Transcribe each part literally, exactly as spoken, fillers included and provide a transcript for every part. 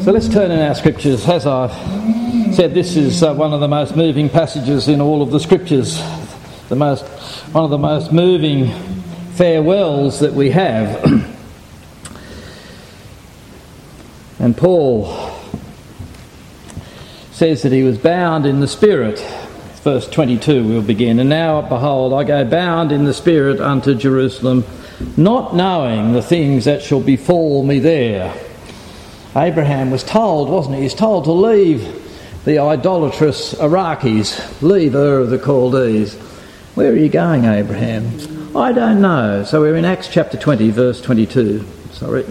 So let's turn in our scriptures. As I've said, this is uh, one of the most moving passages in all of the scriptures. The most, one of the most moving farewells that we have. And Paul says that he was bound in the Spirit. Verse twenty-two we'll begin. And now, behold, I go bound in the Spirit unto Jerusalem, not knowing the things that shall befall me there. Abraham was told, wasn't he? He was told to leave the idolatrous Iraqis, leave Ur of the Chaldees. Where are you going, Abraham? I don't know. So we're in Acts chapter twenty, verse twenty-two. Sorry.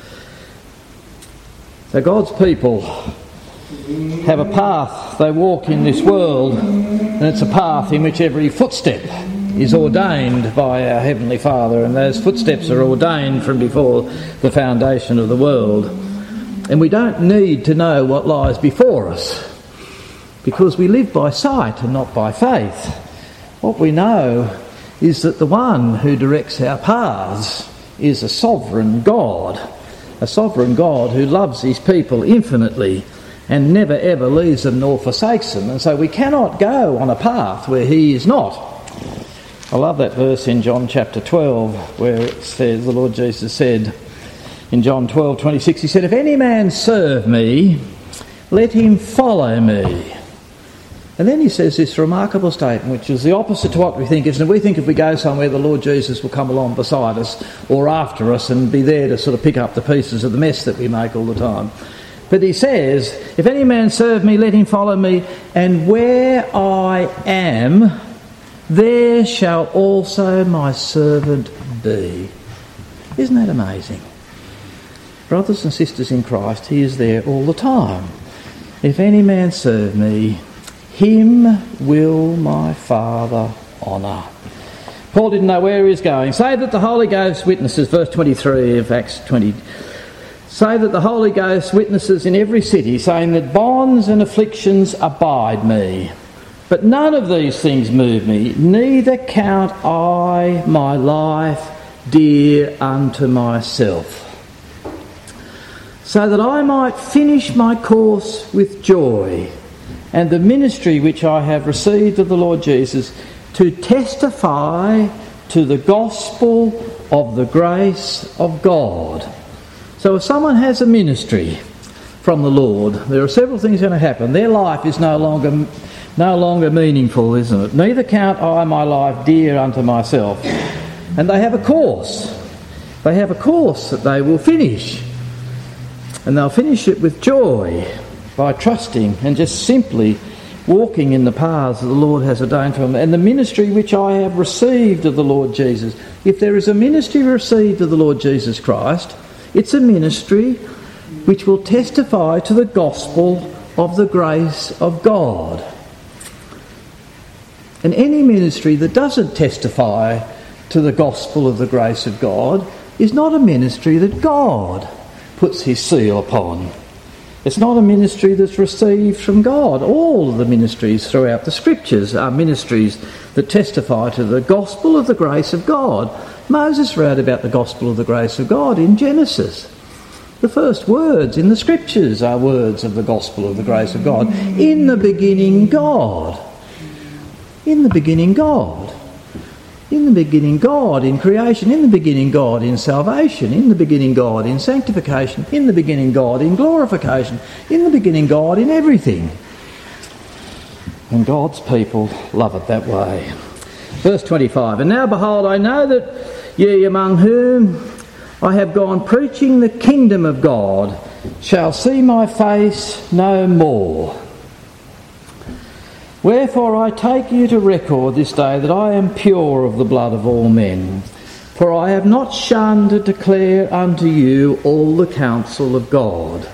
So God's people have a path they walk in this world, and it's a path in which every footstep is ordained by our Heavenly Father, and those footsteps are ordained from before the foundation of the world. And we don't need to know what lies before us, because we live by sight and not by faith. What we know is that the one who directs our paths is a sovereign God, a sovereign God who loves his people infinitely and never ever leaves them nor forsakes them. And so we cannot go on a path where he is not. I love that verse in John chapter twelve where it says, the Lord Jesus said in John twelve twenty-six, he said, if any man serve me, let him follow me. And then he says this remarkable statement, which is the opposite to what we think, isn't it? We think if we go somewhere, the Lord Jesus will come along beside us or after us and be there to sort of pick up the pieces of the mess that we make all the time. But he says, if any man serve me, let him follow me, and where I am, there shall also my servant be. Isn't that amazing? Brothers and sisters in Christ, he is there all the time. If any man serve me, him will my Father honour. Paul didn't know where he was going. Say that the Holy Ghost witnesses, verse twenty-three of Acts twenty, say that the Holy Ghost witnesses in every city, saying that bonds and afflictions abide me. But none of these things move me, neither count I my life dear unto myself, so that I might finish my course with joy, and the ministry which I have received of the Lord Jesus, to testify to the gospel of the grace of God. So if someone has a ministry from the Lord, there are several things going to happen. Their life is no longer no longer meaningful, isn't it? Neither count I my life dear unto myself. And they have a course. They have a course that they will finish. And they'll finish it with joy, by trusting and just simply walking in the paths that the Lord has ordained for them. And the ministry which I have received of the Lord Jesus. If there is a ministry received of the Lord Jesus Christ, it's a ministry which will testify to the gospel of the grace of God. And any ministry that doesn't testify to the gospel of the grace of God is not a ministry that God puts his seal upon. It's not a ministry that's received from God. All of the ministries throughout the scriptures are ministries that testify to the gospel of the grace of God. Moses wrote about the gospel of the grace of God in Genesis. The first words in the scriptures are words of the gospel of the grace of God. In the beginning, God. In the beginning, God. In the beginning, God in creation. In the beginning, God in salvation. In the beginning, God in sanctification. In the beginning, God in glorification. In the beginning, God in everything. And God's people love it that way. Verse twenty-five, and now behold, I know that ye among whom I have gone preaching the kingdom of God shall see my face no more. Wherefore I take you to record this day that I am pure of the blood of all men. For I have not shunned to declare unto you all the counsel of God.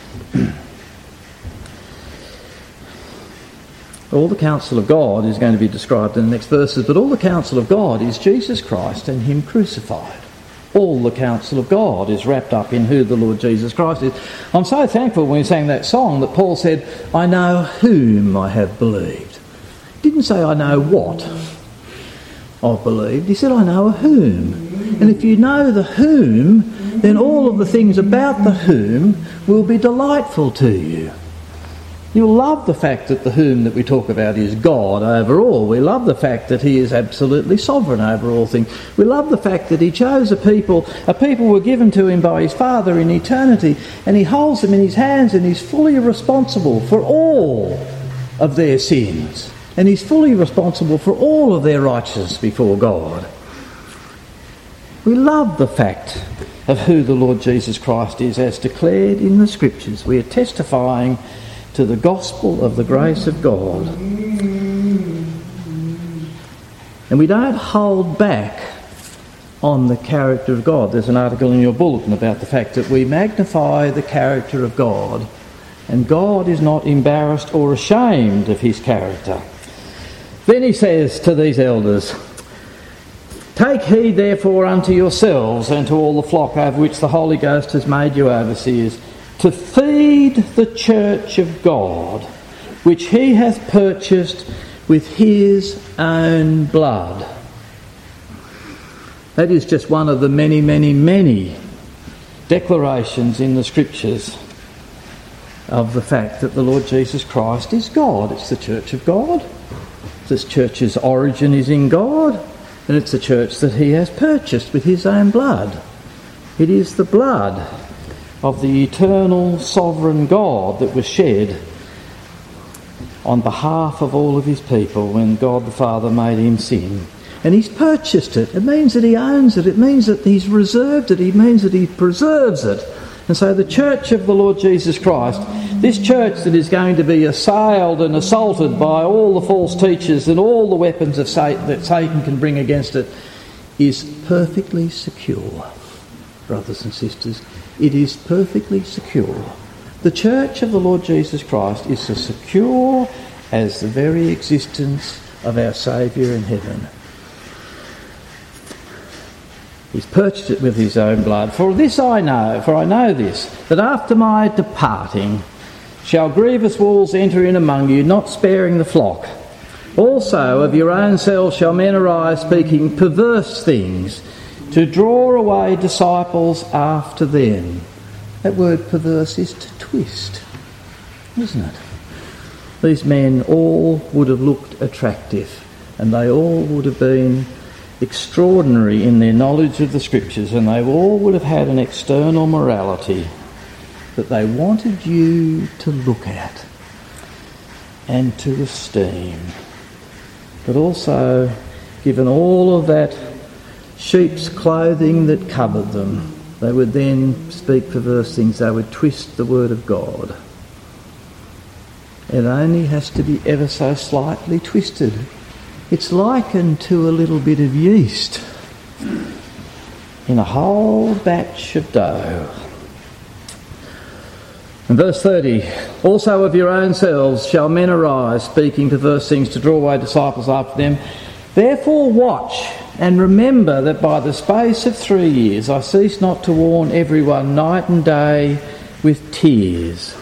All the counsel of God is going to be described in the next verses, but all the counsel of God is Jesus Christ and him crucified. All the counsel of God is wrapped up in who the Lord Jesus Christ is. I'm so thankful when we sang that song that Paul said, I know whom I have believed. He didn't say I know what I've believed. He said I know a whom. And if you know the whom, then all of the things about the whom will be delightful to you. You'll love the fact that the whom that we talk about is God over all. We love the fact that he is absolutely sovereign over all things. We love the fact that he chose a people, a people were given to him by his Father in eternity, and he holds them in his hands and he's fully responsible for all of their sins. And he's fully responsible for all of their righteousness before God. We love the fact of who the Lord Jesus Christ is as declared in the Scriptures. We are testifying to the gospel of the grace of God. And we don't hold back on the character of God. There's an article in your bulletin about the fact that we magnify the character of God, and God is not embarrassed or ashamed of his character. Then he says to these elders, "Take heed therefore unto yourselves and to all the flock over which the Holy Ghost has made you overseers, to feed the church of God, which he hath purchased with his own blood." That is just one of the many, many, many declarations in the Scriptures of the fact that the Lord Jesus Christ is God. It's the church of God. This church's origin is in God, and it's a church that he has purchased with his own blood. It is the blood of the eternal sovereign God that was shed on behalf of all of his people when God the Father made him sin. And he's purchased it. It means that he owns it. It means that he's reserved it. It means that he preserves it. And so the church of the Lord Jesus Christ, this church that is going to be assailed and assaulted by all the false teachers and all the weapons of Satan that Satan can bring against it, is perfectly secure, brothers and sisters. It is perfectly secure. The church of the Lord Jesus Christ is as secure as the very existence of our Saviour in heaven. He's purchased it with his own blood. For this I know, for I know this, that after my departing shall grievous wolves enter in among you, not sparing the flock. Also of your own selves shall men arise, speaking perverse things, to draw away disciples after them. That word perverse is to twist, isn't it? These men all would have looked attractive, and they all would have been extraordinary in their knowledge of the Scriptures, and they all would have had an external morality that they wanted you to look at and to esteem. But also, given all of that sheep's clothing that covered them, they would then speak perverse things. They would twist the word of God. It only has to be ever so slightly twisted. It's likened to a little bit of yeast in a whole batch of dough. In verse thirty, also of your own selves shall men arise, speaking perverse things, to draw away disciples after them. Therefore watch and remember that by the space of three years I cease not to warn everyone night and day with tears.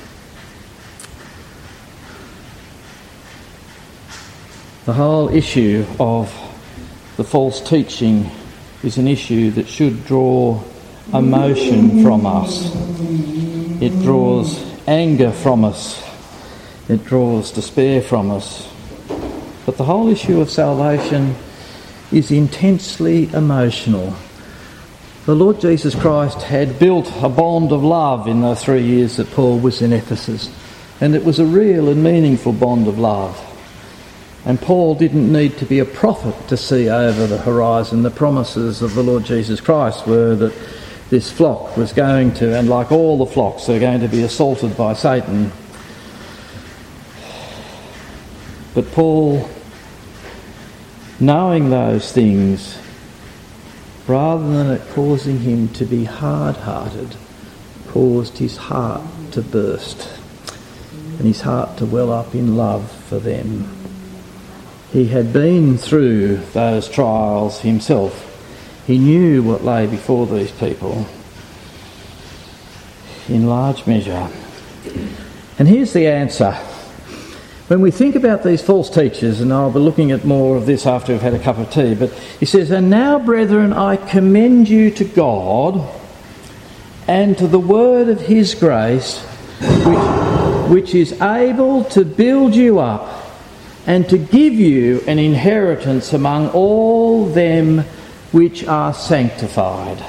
The whole issue of the false teaching is an issue that should draw emotion from us. It draws anger from us. It draws despair from us. But the whole issue of salvation is intensely emotional. The Lord Jesus Christ had built a bond of love in the three years that Paul was in Ephesus, and it was a real and meaningful bond of love. And Paul didn't need to be a prophet to see over the horizon. The promises of the Lord Jesus Christ were that this flock was going to, and like all the flocks, they're going to be assaulted by Satan. But Paul, knowing those things, rather than it causing him to be hard-hearted, caused his heart to burst and his heart to well up in love for them. He had been through those trials himself. He knew what lay before these people in large measure. And here's the answer. When we think about these false teachers, and I'll be looking at more of this after we've had a cup of tea, but he says, "And now, brethren, I commend you to God and to the word of his grace, which, which is able to build you up and to give you an inheritance among all them which are sanctified.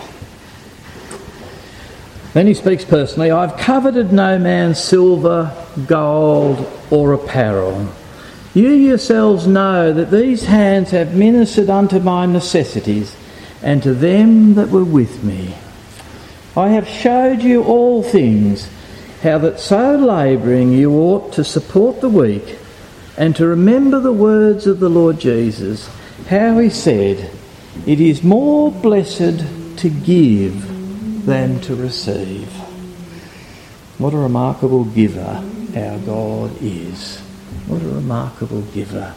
Then he speaks personally, I've coveted no man's silver, gold or apparel. You yourselves know that these hands have ministered unto my necessities, and to them that were with me. I have showed you all things, how that so labouring you ought to support the weak, and to remember the words of the Lord Jesus, how he said, it is more blessed to give than to receive. What a remarkable giver our God is. What a remarkable giver.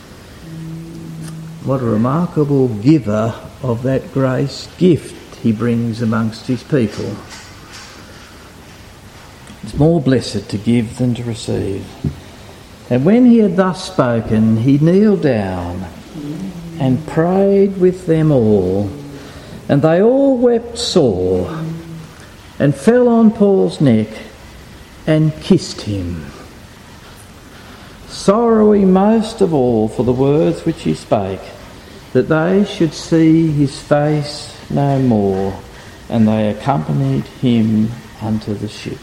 What a remarkable giver of that grace gift he brings amongst his people. It's more blessed to give than to receive. And when he had thus spoken, he kneeled down and prayed with them all. And they all wept sore and fell on Paul's neck and kissed him, sorrowing most of all for the words which he spake, that they should see his face no more. And they accompanied him unto the ship.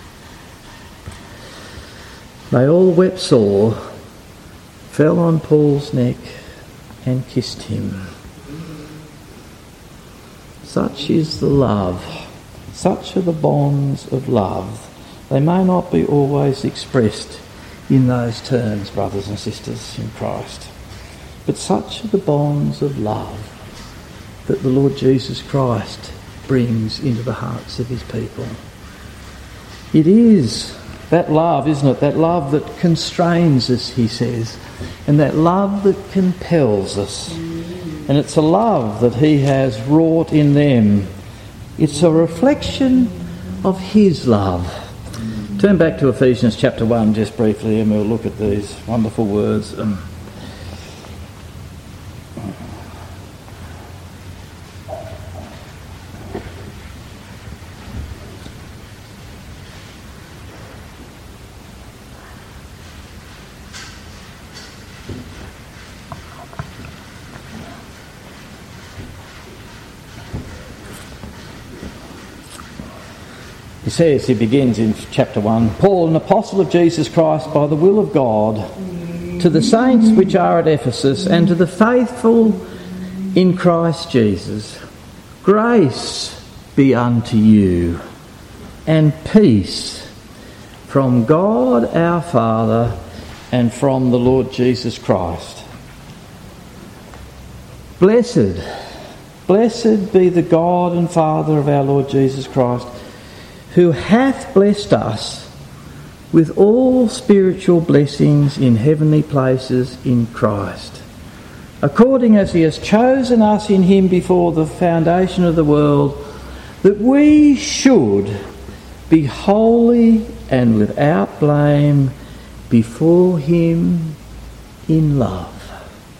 They all wept sore, fell on Paul's neck and kissed him. Such is the love, such are the bonds of love. They may not be always expressed in those terms, brothers and sisters in Christ, but such are the bonds of love that the Lord Jesus Christ brings into the hearts of his people. It is that love, isn't it? That love that constrains us, he says, and that love that compels us. And it's a love that he has wrought in them. It's a reflection of his love. Turn back to Ephesians chapter one just briefly and we'll look at these wonderful words. Um, He says, he begins in chapter one, Paul, an apostle of Jesus Christ by the will of God, to the saints which are at Ephesus and to the faithful in Christ Jesus, grace be unto you and peace from God our Father and from the Lord Jesus Christ. Blessed, blessed be the God and Father of our Lord Jesus Christ, who hath blessed us with all spiritual blessings in heavenly places in Christ, according as he has chosen us in him before the foundation of the world, that we should be holy and without blame before him in love.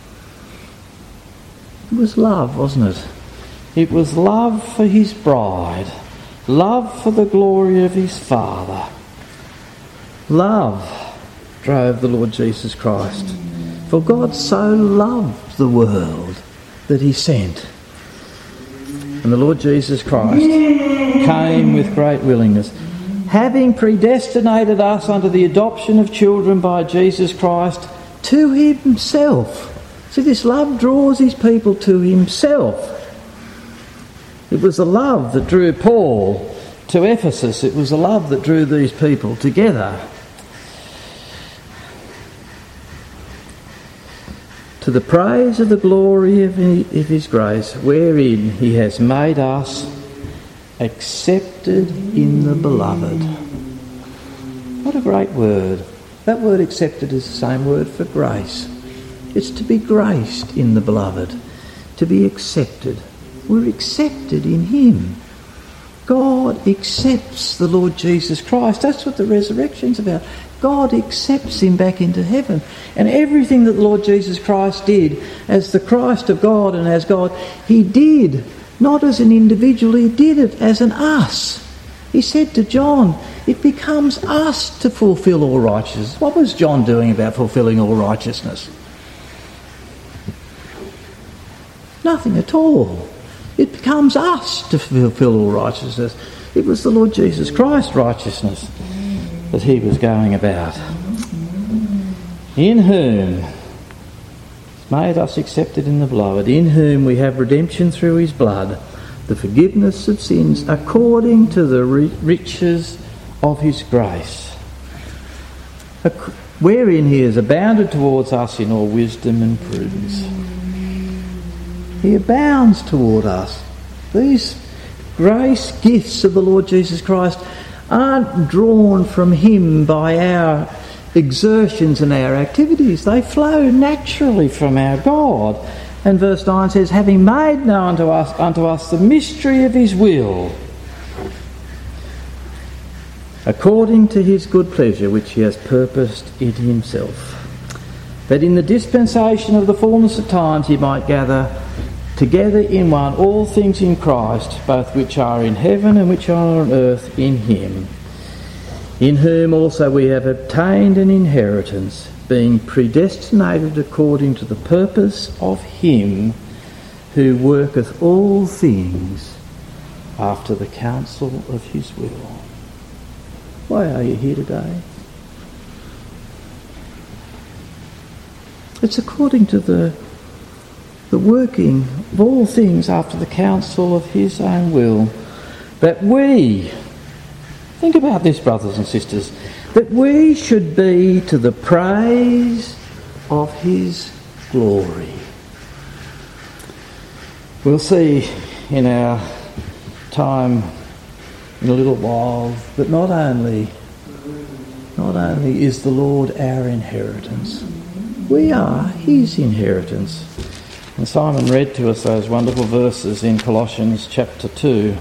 It was love, wasn't it? It was love for his bride. Love for the glory of his Father. Love drove the Lord Jesus Christ. For God so loved the world that he sent. And the Lord Jesus Christ came with great willingness, having predestinated us unto the adoption of children by Jesus Christ to himself. See, this love draws his people to himself. It was the love that drew Paul to Ephesus. It was the love that drew these people together. To the praise of the glory of his grace, wherein he has made us accepted in the beloved. What a great word. That word accepted is the same word for grace. It's to be graced in the beloved, to be accepted. We're accepted in him. God accepts the Lord Jesus Christ. That's what the resurrection's about. God accepts him back into heaven. And everything that the Lord Jesus Christ did as the Christ of God and as God, he did not as an individual, he did it as an us. He said to John, it becomes us to fulfil all righteousness. What was John doing about fulfilling all righteousness? Nothing at all. It becomes us to fulfil all righteousness. It was the Lord Jesus Christ's righteousness that he was going about. In whom made us accepted in the beloved, in whom we have redemption through his blood, the forgiveness of sins according to the riches of his grace, wherein he has abounded towards us in all wisdom and prudence. He abounds toward us. These grace gifts of the Lord Jesus Christ aren't drawn from him by our exertions and our activities. They flow naturally from our God. And verse nine says, having made known to us, unto us the mystery of his will, according to his good pleasure which he has purposed in himself, that in the dispensation of the fullness of times he might gather together in one all things in Christ, both which are in heaven and which are on earth in him, in whom also we have obtained an inheritance, being predestinated according to the purpose of him who worketh all things after the counsel of his will. Why are you here today? It's according to the the working of all things after the counsel of his own will, that we, think about this, brothers and sisters, that we should be to the praise of his glory. We'll see in our time in a little while that not only, not only is the Lord our inheritance, we are his inheritance. And Simon read to us those wonderful verses in Colossians chapter two.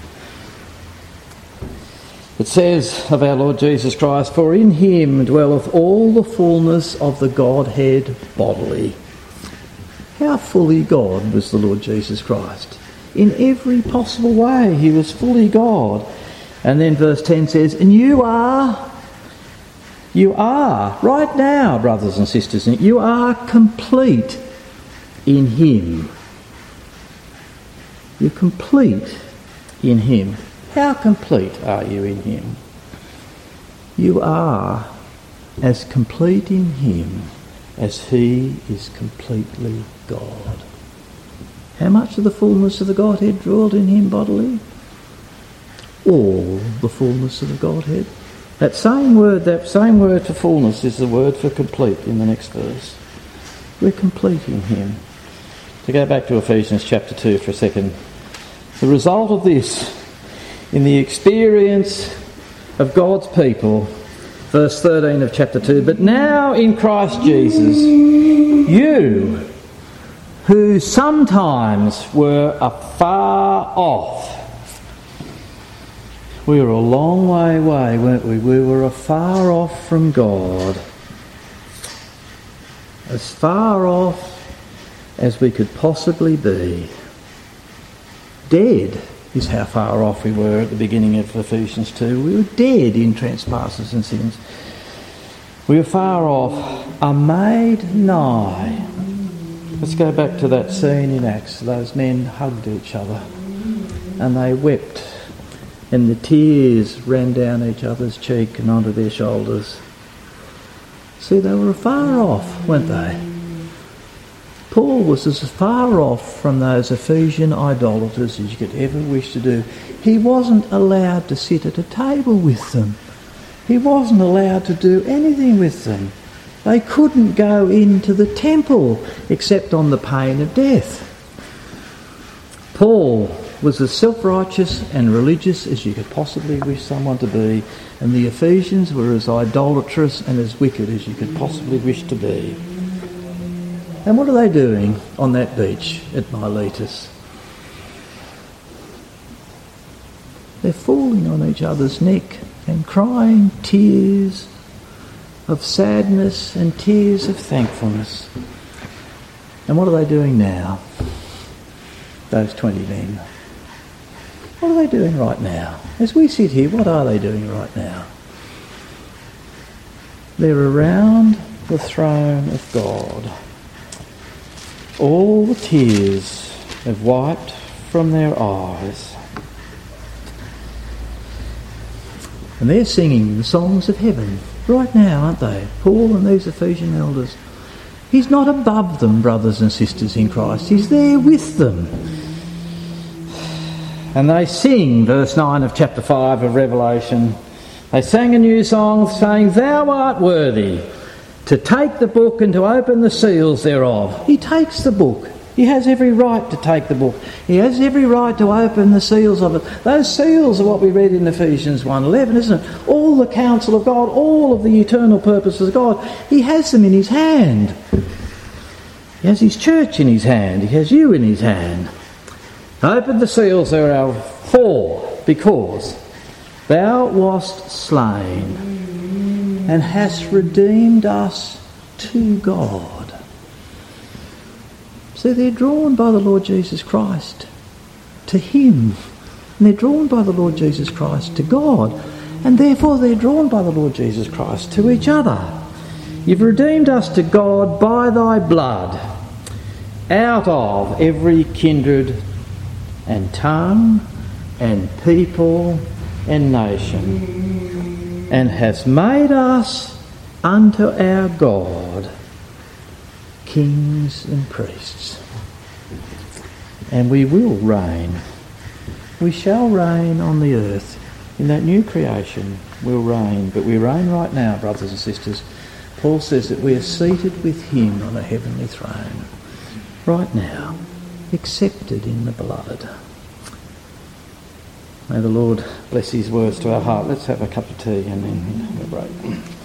It says of our Lord Jesus Christ, for in him dwelleth all the fullness of the Godhead bodily. How fully God was the Lord Jesus Christ? In every possible way he was fully God. And then verse ten says, and you are, you are, right now, brothers and sisters, you are complete in him. You're complete in him. How complete are you in him? You are as complete in him as he is completely God. How much of the fullness of the Godhead dwelled in him bodily? All the fullness of the Godhead. That same word, that same word for fullness is the word for complete in the next verse. We're complete in him. To go back to Ephesians chapter two for a second. The result of this, in the experience of God's people, verse thirteen of chapter two, but now in Christ Jesus, you who sometimes were afar off. We were a long way away, weren't we? We were afar off from God. As far off as we could possibly be. Dead is how far off we were at the beginning of Ephesians two. We were dead in trespasses and sins. We were far off, are made nigh. Let's go back to that scene in Acts. Those men hugged each other and they wept, and the tears ran down each other's cheek and onto their shoulders. See, they were far off, weren't they? Paul was as far off from those Ephesian idolaters as you could ever wish to do. He wasn't allowed to sit at a table with them. He wasn't allowed to do anything with them. They couldn't go into the temple except on the pain of death. Paul was as self-righteous and religious as you could possibly wish someone to be, and the Ephesians were as idolatrous and as wicked as you could possibly wish to be. And what are they doing on that beach at Miletus? They're falling on each other's neck and crying tears of sadness and tears of thankfulness. And what are they doing now? Those twenty men. What are they doing right now? As we sit here, what are they doing right now? They're around the throne of God. All the tears have wiped from their eyes. And they're singing the songs of heaven right now, aren't they? Paul and these Ephesian elders. He's not above them, brothers and sisters in Christ. He's there with them. And they sing, verse nine of chapter five of Revelation. They sang a new song saying, "Thou art worthy to take the book and to open the seals thereof." He takes the book. He has every right to take the book. He has every right to open the seals of it. Those seals are what we read in Ephesians one eleven, isn't it? All the counsel of God, all of the eternal purposes of God. He has them in his hand. He has his church in his hand. He has you in his hand. Open the seals thereof, for, because thou wast slain and hast redeemed us to God. So they're drawn by the Lord Jesus Christ to him. And they're drawn by the Lord Jesus Christ to God. And therefore they're drawn by the Lord Jesus Christ to each other. You've redeemed us to God by thy blood, out of every kindred and tongue and people and nation, and hast made us unto our God kings and priests. And we will reign. We shall reign on the earth. In that new creation, we'll reign. But we reign right now, brothers and sisters. Paul says that we are seated with him on a heavenly throne. Right now. Accepted in the beloved. May the Lord bless his words to our heart. Let's have a cup of tea and then we'll break.